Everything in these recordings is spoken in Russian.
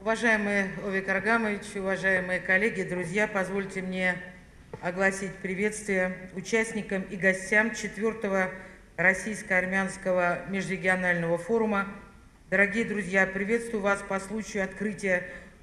Уважаемый Овик Аргамович, уважаемые коллеги, друзья, позвольте мне огласить приветствие участникам и гостям 4-го Российско-армянского межрегионального форума. Дорогие друзья, приветствую вас по случаю открытия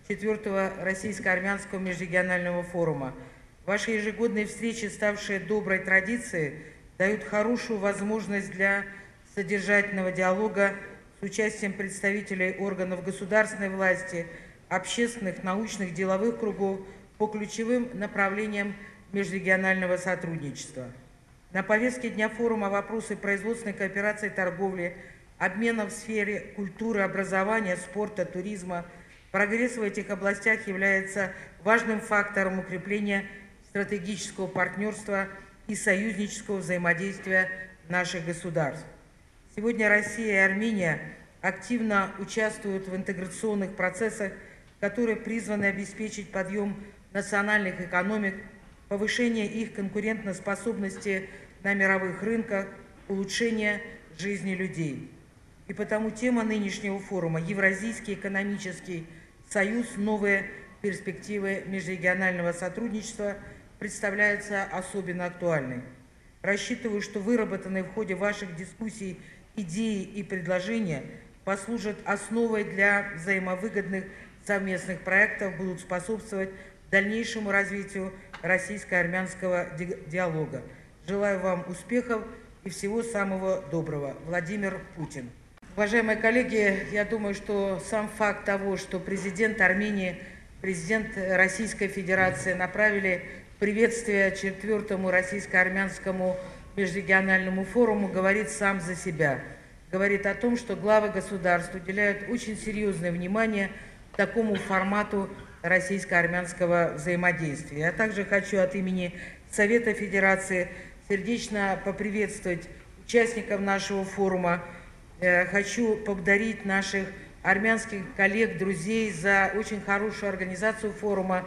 4-го Российско-армянского межрегионального форума. Ваши ежегодные встречи, ставшие доброй традицией, дают хорошую возможность для содержательного диалога с участием представителей органов государственной власти, общественных, научных, деловых кругов по ключевым направлениям межрегионального сотрудничества. На повестке дня форума вопросы производственной кооперации и торговли, обмена в сфере культуры, образования, спорта, туризма. Прогресс в этих областях является важным фактором укрепления стратегического партнерства и союзнического взаимодействия наших государств. Сегодня Россия и Армения активно участвуют в интеграционных процессах, которые призваны обеспечить подъем национальных экономик, повышение их конкурентоспособности на мировых рынках, улучшение жизни людей. И потому тема нынешнего форума «Евразийский экономический союз. Новые перспективы межрегионального сотрудничества» представляется особенно актуальной. Рассчитываю, что выработанные в ходе ваших дискуссий идеи и предложения послужат основой для взаимовыгодных совместных проектов, будут способствовать дальнейшему развитию российско-армянского диалога. Желаю вам успехов и всего самого доброго. Владимир Путин. Уважаемые коллеги, я думаю, что сам факт того, что президент Армении, президент Российской Федерации направили приветствие 4-му Российско-армянскому межрегиональному форуму, говорит сам за себя. Говорит о том, что главы государств уделяют очень серьезное внимание такому формату российско-армянского взаимодействия. Я также хочу от имени Совета Федерации сердечно поприветствовать участников нашего форума. Хочу поблагодарить наших армянских коллег, друзей за очень хорошую организацию форума,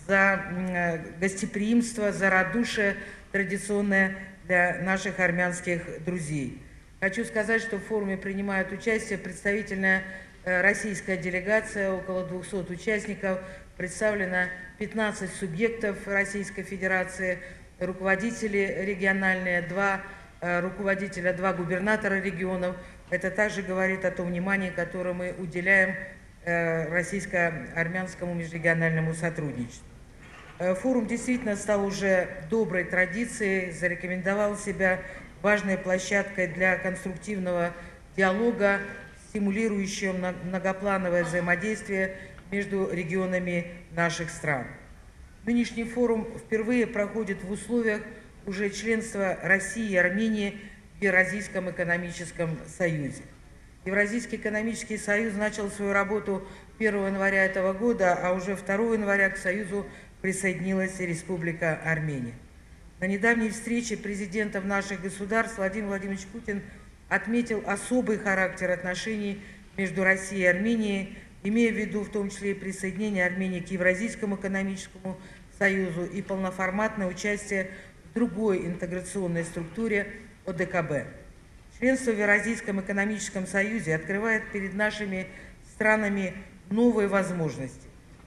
за гостеприимство, за радушие традиционное для наших армянских друзей. Хочу сказать, что в форуме принимают участие представительная российская делегация, около 200 участников, представлено 15 субъектов Российской Федерации, руководители региональные, 2 руководителя, 2 губернатора регионов. Это также говорит о том внимании, которое мы уделяем российско-армянскому межрегиональному сотрудничеству. Форум действительно стал уже доброй традицией, зарекомендовал себя важной площадкой для конструктивного диалога, стимулирующего многоплановое взаимодействие между регионами наших стран. Нынешний форум впервые проходит в условиях уже членства России и Армении в Евразийском экономическом союзе. Евразийский экономический союз начал свою работу 1 января этого года, а уже 2 января к союзу присоединилась Республика Армения. На недавней встрече президентов наших государств Владимир Владимирович Путин отметил особый характер отношений между Россией и Арменией, имея в виду в том числе и присоединение Армении к Евразийскому экономическому союзу и полноформатное участие в другой интеграционной структуре ОДКБ. Членство в Евразийском экономическом союзе открывает перед нашими странами новые возможности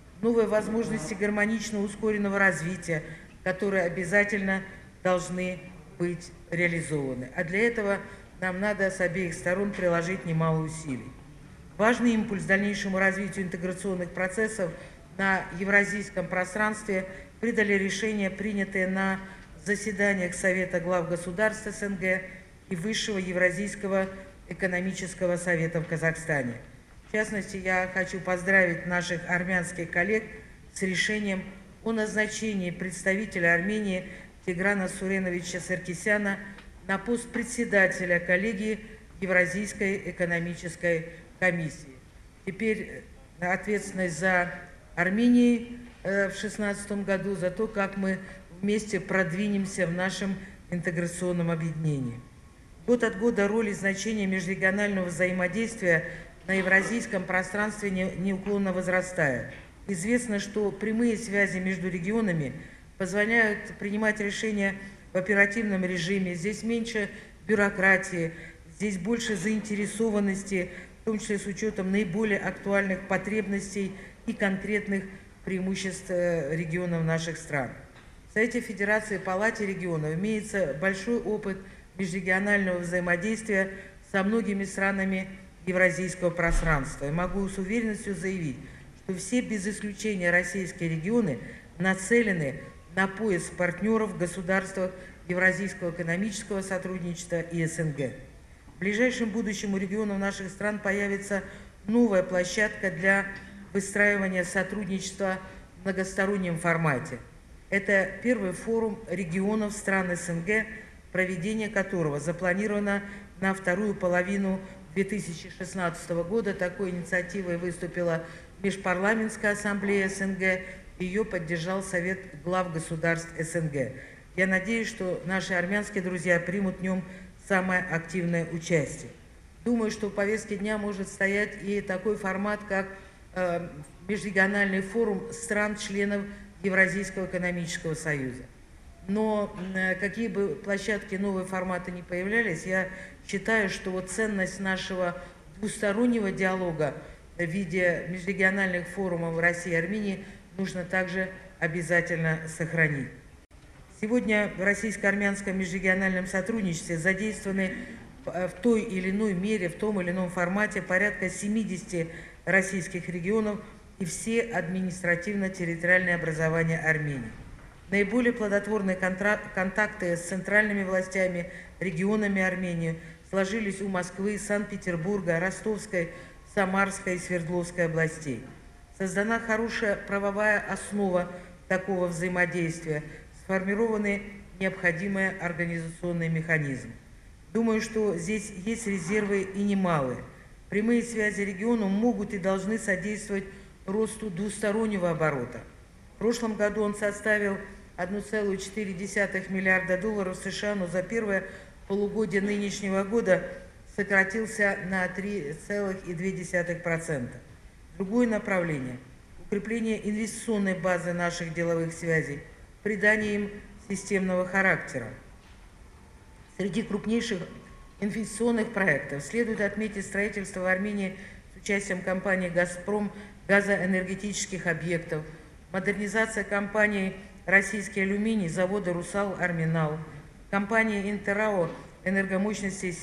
гармонично ускоренного развития, которые обязательно должны быть реализованы. А для этого нам надо с обеих сторон приложить немало усилий. Важный импульс дальнейшему развитию интеграционных процессов на евразийском пространстве придали решения, принятые на заседаниях Совета глав государств СНГ и Высшего Евразийского экономического совета в Казахстане. В частности, я хочу поздравить наших армянских коллег с решением о назначении представителя Армении Тиграна Суреновича Саркисяна на пост председателя коллегии Евразийской экономической комиссии. Теперь ответственность за Арменией в 2016 году, за то, как мы вместе продвинемся в нашем интеграционном объединении. Год от года роль и значение межрегионального взаимодействия на евразийском пространстве неуклонно возрастает. Известно, что прямые связи между регионами позволяют принимать решения в оперативном режиме. Здесь меньше бюрократии, здесь больше заинтересованности, в том числе с учетом наиболее актуальных потребностей и конкретных преимуществ регионов наших стран. В Совете Федерации Палате регионов имеется большой опыт межрегионального взаимодействия со многими странами евразийского пространства. И могу с уверенностью заявить, что все без исключения российские регионы нацелены на поиск партнеров в государствах Евразийского экономического сотрудничества и СНГ. В ближайшем будущем у регионов наших стран появится новая площадка для выстраивания сотрудничества в многостороннем формате. Это первый форум регионов стран СНГ, проведение которого запланировано на вторую половину 2016 года. Такой инициативой выступила Межпарламентская ассамблея СНГ, ее поддержал Совет глав государств СНГ. Я надеюсь, что наши армянские друзья примут в нем самое активное участие. Думаю, что в повестке дня может стоять и такой формат, как межрегиональный форум стран-членов Евразийского экономического союза. Но какие бы площадки, новые форматы не появлялись, я считаю, что вот ценность нашего двустороннего диалога в виде межрегиональных форумов России и Армении нужно также обязательно сохранить. Сегодня в российско-армянском межрегиональном сотрудничестве задействованы в той или иной мере, в том или ином формате порядка 70 российских регионов и все административно-территориальные образования Армении. Наиболее плодотворные контакты с центральными властями, регионами Армении сложились у Москвы, Санкт-Петербурга, Ростовской, Самарской и Свердловской областей. Создана хорошая правовая основа такого взаимодействия, сформированы необходимые организационные механизмы. Думаю, что здесь есть резервы и немалые. Прямые связи регионов могут и должны содействовать росту двустороннего оборота. В прошлом году он составил 1,4 миллиарда долларов США, но за первое полугодие нынешнего года сократился на 3,2%. Другое направление – укрепление инвестиционной базы наших деловых связей, придание им системного характера. Среди крупнейших инвестиционных проектов следует отметить строительство в Армении с участием компании «Газпром» газоэнергетических объектов, модернизация компании «Российский алюминий» завода «Русал-Арминал», компании «Интерао» энергомощности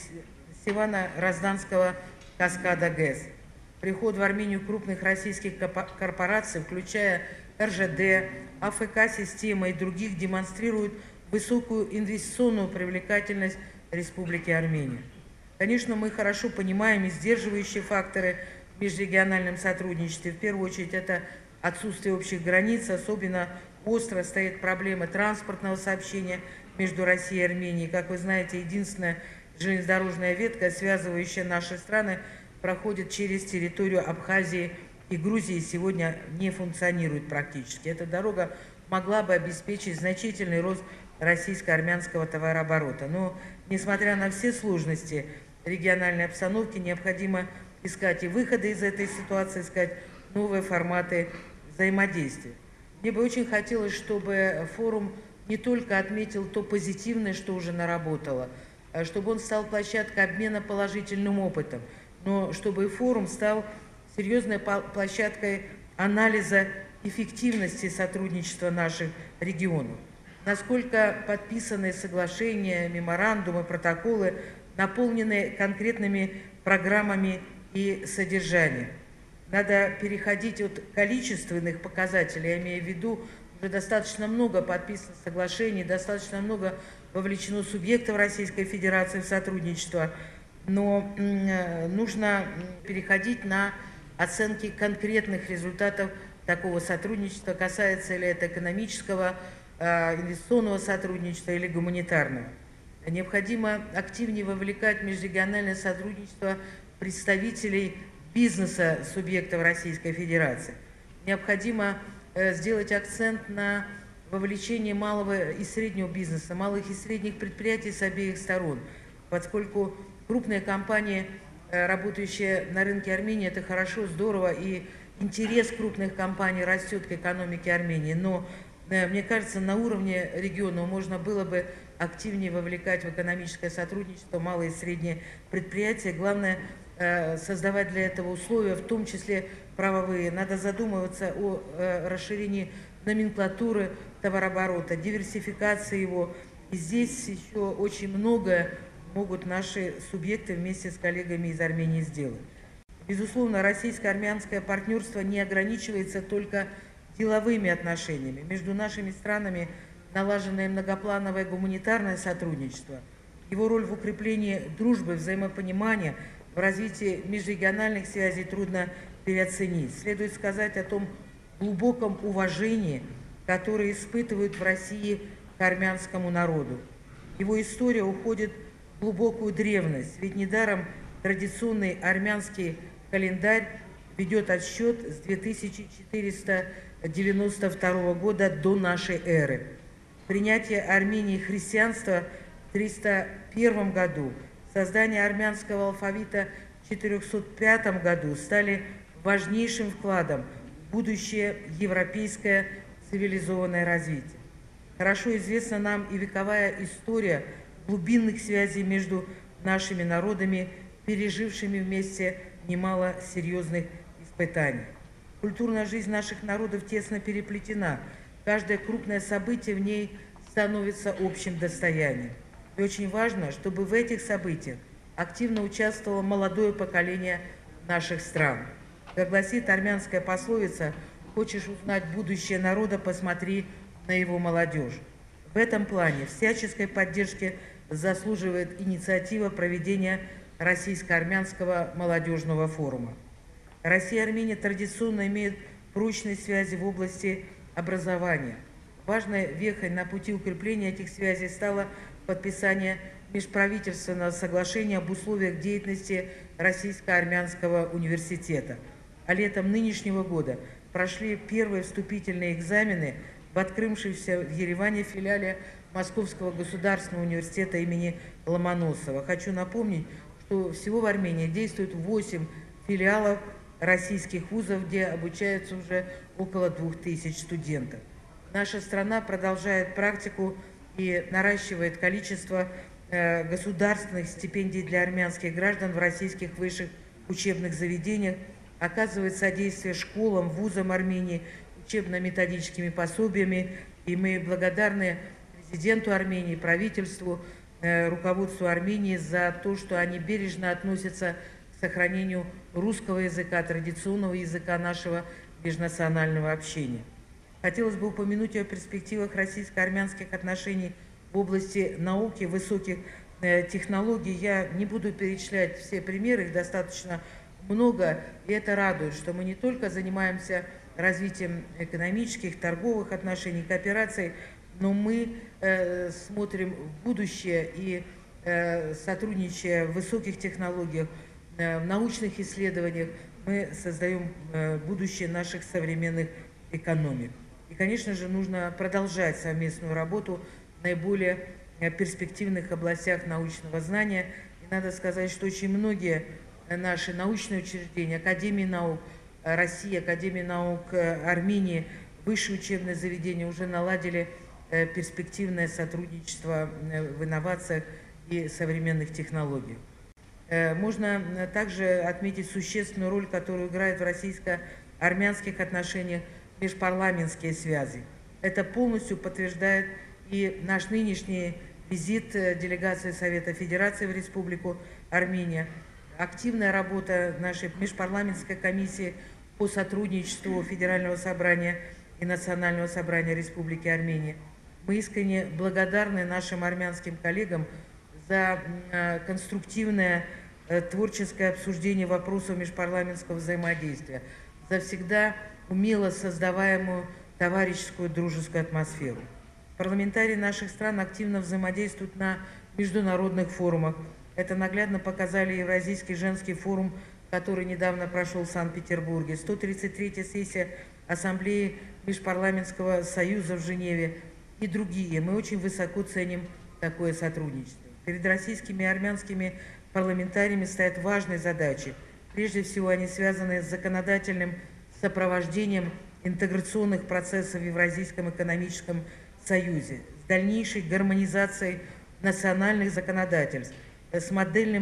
Севано-Розданского «Каскада ГЭС». Приход в Армению крупных российских корпораций, включая РЖД, АФК-система и других, демонстрирует высокую инвестиционную привлекательность Республики Армения. Конечно, мы хорошо понимаем и сдерживающие факторы в межрегиональном сотрудничестве. В первую очередь, это отсутствие общих границ. Особенно остро стоит проблема транспортного сообщения между Россией и Арменией. Как вы знаете, единственная железнодорожная ветка, связывающая наши страны, проходит через территорию Абхазии и Грузии, сегодня не функционирует практически. Эта дорога могла бы обеспечить значительный рост российско-армянского товарооборота. Но, несмотря на все сложности региональной обстановки, необходимо искать и выходы из этой ситуации, искать новые форматы взаимодействия. Мне бы очень хотелось, чтобы форум не только отметил то позитивное, что уже наработало, чтобы он стал площадкой обмена положительным опытом, но чтобы и форум стал серьезной площадкой анализа эффективности сотрудничества наших регионов. Насколько подписанные соглашения, меморандумы, протоколы наполнены конкретными программами и содержанием. Надо переходить от количественных показателей, я имею в виду, уже достаточно много подписано соглашений, достаточно много вовлечено субъектов Российской Федерации в сотрудничество, но нужно переходить на оценки конкретных результатов такого сотрудничества, касается ли это экономического, инвестиционного сотрудничества или гуманитарного. Необходимо активнее вовлекать в межрегиональное сотрудничество представителей бизнеса субъектов Российской Федерации. Необходимо сделать акцент на вовлечение малого и среднего бизнеса, малых и средних предприятий с обеих сторон, поскольку крупные компании, работающие на рынке Армении, это хорошо, здорово, и интерес крупных компаний растет к экономике Армении, но, мне кажется, на уровне региона можно было бы активнее вовлекать в экономическое сотрудничество малые и средние предприятия. Главное, создавать для этого условия, в том числе правовые. Надо задумываться о расширении номенклатуры товарооборота, диверсификации его. И здесь еще очень многое могут наши субъекты вместе с коллегами из Армении сделать. Безусловно, российско-армянское партнерство не ограничивается только деловыми отношениями. Между нашими странами налаженное многоплановое гуманитарное сотрудничество. Его роль в укреплении дружбы, взаимопонимания, в развитии межрегиональных связей трудно переоценить. Следует сказать о том глубоком уважении, которое испытывают в России к армянскому народу. Его история уходит в глубокую древность, ведь недаром традиционный армянский календарь ведет отсчет с 2492 года до нашей эры. Принятие Армении христианства в 301 году, создание армянского алфавита в 405 году стали важнейшим вкладом в будущее европейское цивилизованное развитие. Хорошо известна нам и вековая история глубинных связей между нашими народами, пережившими вместе немало серьезных испытаний. Культурная жизнь наших народов тесно переплетена. Каждое крупное событие в ней становится общим достоянием. И очень важно, чтобы в этих событиях активно участвовало молодое поколение наших стран. Как гласит армянская пословица, хочешь узнать будущее народа, посмотри на его молодежь. В этом плане всяческой поддержки заслуживает инициатива проведения Российско-армянского молодежного форума. Россия и Армения традиционно имеют прочные связи в области образования. Важной вехой на пути укрепления этих связей стало подписание межправительственного соглашения об условиях деятельности Российско-армянского университета. А летом нынешнего года прошли первые вступительные экзамены в открывшемся в Ереване филиале Московского государственного университета имени Ломоносова. Хочу напомнить, что всего в Армении действует 8 филиалов российских вузов, где обучаются уже около 2000 студентов. Наша страна продолжает практику и наращивает количество государственных стипендий для армянских граждан в российских высших учебных заведениях, оказывает содействие школам, вузам Армении, учебно-методическими пособиями. И мы благодарны президенту Армении, правительству, руководству Армении за то, что они бережно относятся к сохранению русского языка, традиционного языка нашего межнационального общения. Хотелось бы упомянуть о перспективах российско-армянских отношений в области науки, высоких технологий. Я не буду перечислять все примеры, их достаточно много, и это радует, что мы не только занимаемся развитием экономических, торговых отношений, коопераций, но мы смотрим в будущее и, сотрудничая в высоких технологиях, в научных исследованиях, мы создаем будущее наших современных экономик. И, конечно же, нужно продолжать совместную работу в наиболее перспективных областях научного знания. И надо сказать, что очень многие наши научные учреждения, Академии наук России, Академии наук Армении, высшие учебные заведения уже наладили перспективное сотрудничество в инновациях и современных технологиях. Можно также отметить существенную роль, которую играет в российско-армянских отношениях межпарламентские связи. Это полностью подтверждает и наш нынешний визит делегации Совета Федерации в Республику Армения, активная работа нашей межпарламентской комиссии по сотрудничеству Федерального собрания и Национального собрания Республики Армения. Мы искренне благодарны нашим армянским коллегам за конструктивное творческое обсуждение вопросов межпарламентского взаимодействия, за всегда умело создаваемую товарищескую дружескую атмосферу. Парламентарии наших стран активно взаимодействуют на международных форумах. Это наглядно показали Евразийский женский форум, который недавно прошел в Санкт-Петербурге, 133-я сессия Ассамблеи Межпарламентского союза в Женеве и другие. Мы очень высоко ценим такое сотрудничество. Перед российскими и армянскими парламентариями стоят важные задачи. Прежде всего, они связаны с законодательным сопровождением интеграционных процессов в Евразийском экономическом союзе, с дальнейшей гармонизацией национальных законодательств, с модельным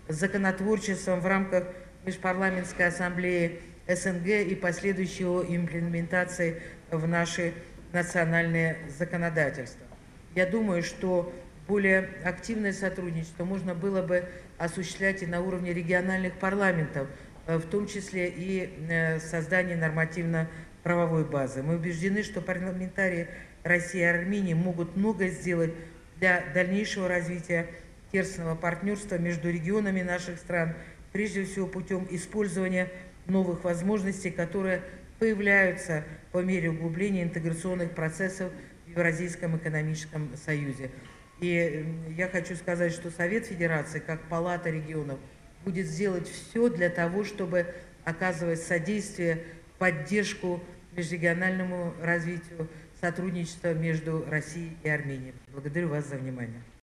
законотворчеством в рамках Межпарламентской ассамблеи СНГ и последующей его имплементации в наши национальные законодательства. Я думаю, что более активное сотрудничество можно было бы осуществлять и на уровне региональных парламентов, в том числе и создание нормативно-правовой базы. Мы убеждены, что парламентарии России и Армении могут многое сделать для дальнейшего развития тесного партнерства между регионами наших стран, прежде всего путем использования новых возможностей, которые появляются по мере углубления интеграционных процессов в Евразийском экономическом союзе. И я хочу сказать, что Совет Федерации, как Палата регионов, будет сделать все для того, чтобы оказывать содействие, поддержку межрегиональному развитию сотрудничества между Россией и Арменией. Благодарю вас за внимание.